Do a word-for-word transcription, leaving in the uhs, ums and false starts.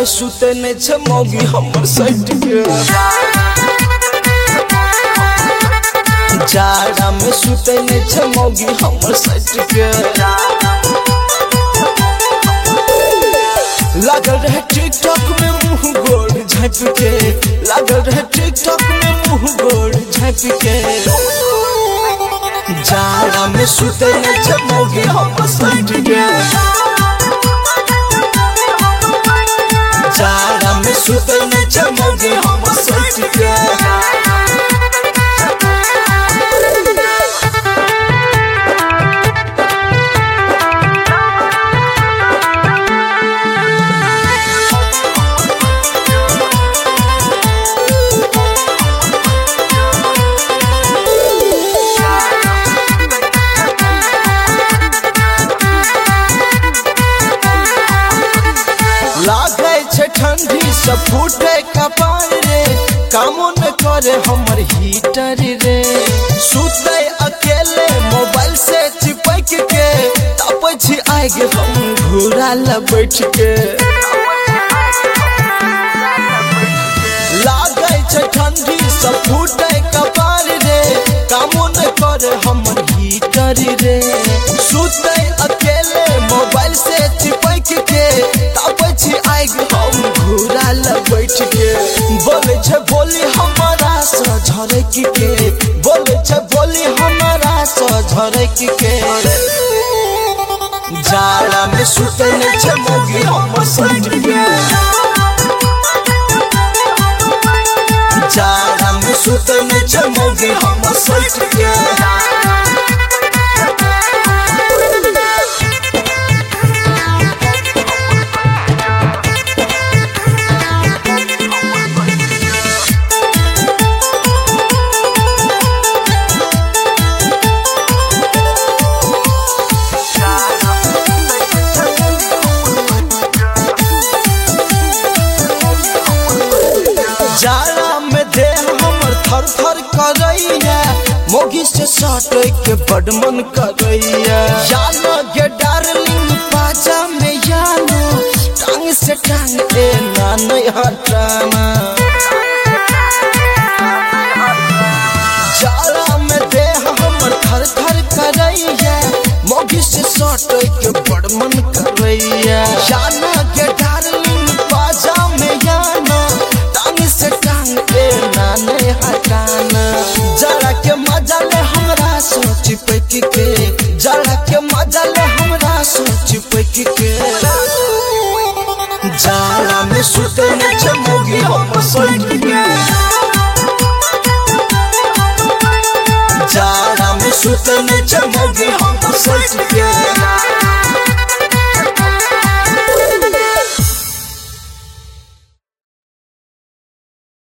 में सुते ने छमौगी हमर सट के जाड़ा में सुते ने छमौगी हमर सट के लागल रहे टिकटॉक में मुंह गोड़ झाँप के लागल रहे टिकटॉक में मुंह गोड़ झाँप के जाड़ा में सुते ने छमौगी हमर सट के जाड़ा में सुते ने छमौगी हमर सट के लागे छे ठंडी सब फूटे कपार रे कामो न करे हमर हीटर रे सुते अकेले मोबाइल से चिपक के तपै छी आग हम घूरा ल बैठ के लागे छे ठंडी सब फूटे कपार रे कामो न करे हमर हीटर रे सुते अकेले मोबाइल से चिपक के तपै छी आग हम घूरा ल बैठ के बोले छे बोली हमारा से झरक के बोले छे बोली हमारा से झरक के जाड़ा में सुते ने छमौगी हमर सट के जाड़ा में सुते ने छमौगी हमर सट के जाड़ा में देह हमर थर थर करैया मोगी से सटे के बड मन करैया यानो गे डार्लिंग पाजा में यानो टांग से टांग ए ना नहीं हटाना जाड़ा में देह हमर थर थर करैया मोगी से सटे के बड मन करैया यानो गे डार्लिंग पाजा में यानो से टांग ए नाने हटाना जरा के मजा ले हमरा सोच पैक के जरा के मजा ले हमरा सोच पैक के जाड़ा में सुते ने छमौगी हमर सट के जाड़ा में सुते ने छमौगी हमर सट के